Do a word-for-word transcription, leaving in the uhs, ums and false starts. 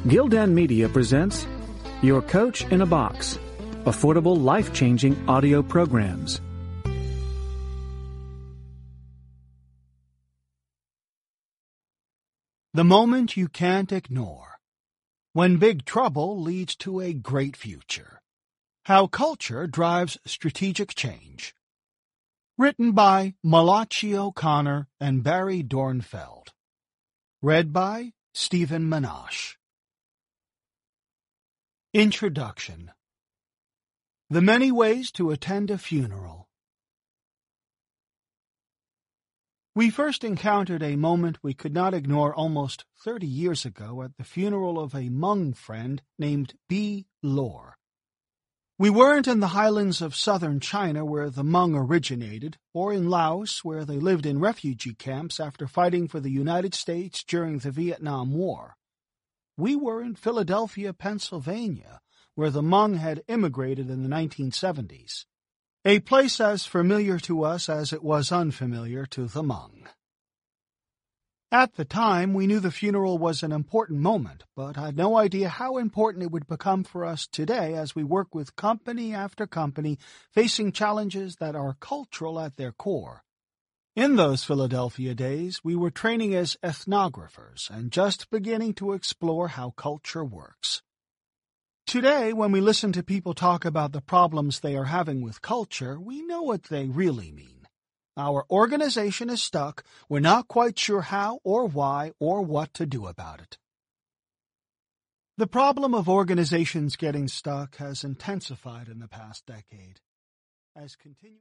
Gildan Media presents Your Coach in a Box, affordable, life-changing audio programs. The moment you can't ignore. When big trouble leads to a great future. How culture drives strategic change. Written by Malachi O'Connor and Barry Dornfeld. Read by Stephen Minash. Introduction. The many ways to attend a funeral. We first encountered a moment we could not ignore almost thirty years ago at the funeral of a Hmong friend named B. Lor. We weren't in the highlands of southern China where the Hmong originated, or in Laos where they lived in refugee camps after fighting for the United States during the Vietnam War. We were in Philadelphia, Pennsylvania, where the Hmong had immigrated in the nineteen seventies. A place as familiar to us as it was unfamiliar to the Hmong. At the time, we knew the funeral was an important moment, but had no idea how important it would become for us today as we work with company after company facing challenges that are cultural at their core. In those Philadelphia days, we were training as ethnographers and just beginning to explore how culture works. Today, when we listen to people talk about the problems they are having with culture, we know what they really mean. Our organization is stuck, we're not quite sure how or why or what to do about it. The problem of organizations getting stuck has intensified in the past decade. As continu-